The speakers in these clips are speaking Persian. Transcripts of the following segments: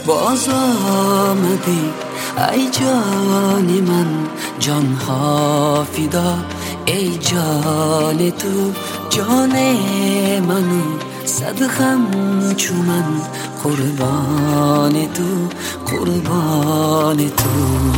باز آمدی ای جان من، جانها فدا ای جان تو. جان منو صد غم چو من، قربان تو قربان تو.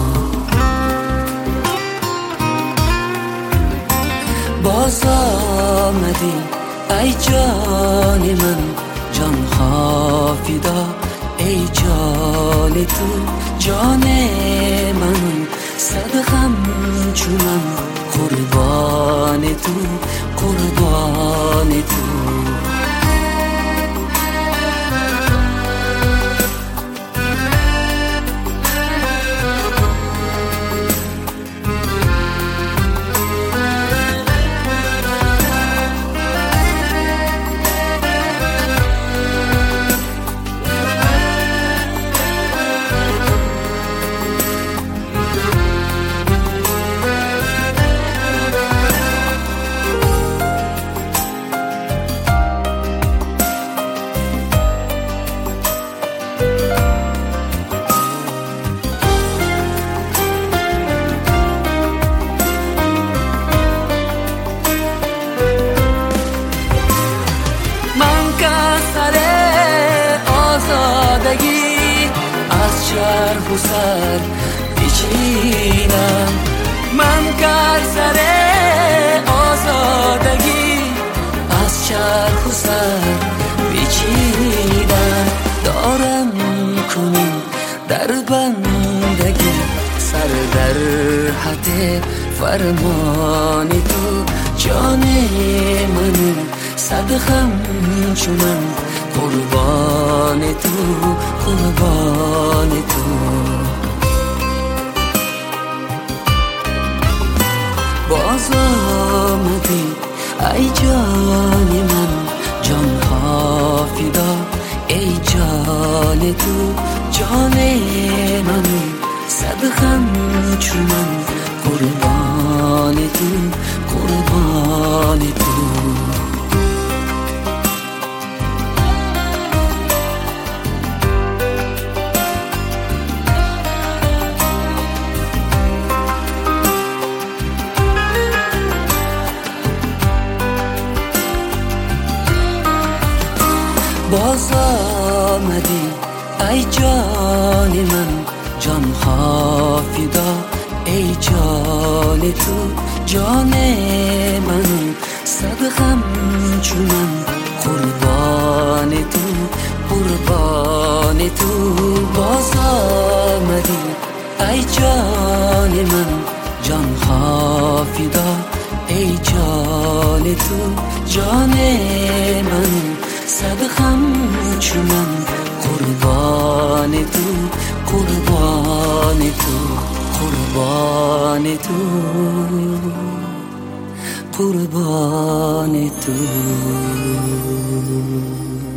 باز آمدی ای جان من، جانها فدا ای جان تو. جان من صد غم چو من، قربان تو قربان تو. چرخ و سر پیچیدم، من گر سر آزادگی از چرخ و سر پیچیدم. دارم کنی در بندگی، سر در حد فرمان تو. جان من صد غم چو من، قربان تو قربان تو. باز آمدی ای جان من، جانها فدا ای جان تو. جان من صد غم چو من، قربان تو قربان تو. باز آمدی ای جان من، جانها فدا ای جان تو. جان من صد غم چو من، قربان تو قربان تو. باز آمدی ای جان من، جانها فدا ای جان تو. جان من صد غم چو من، قربان تو قربان تو قربان تو قربان تو.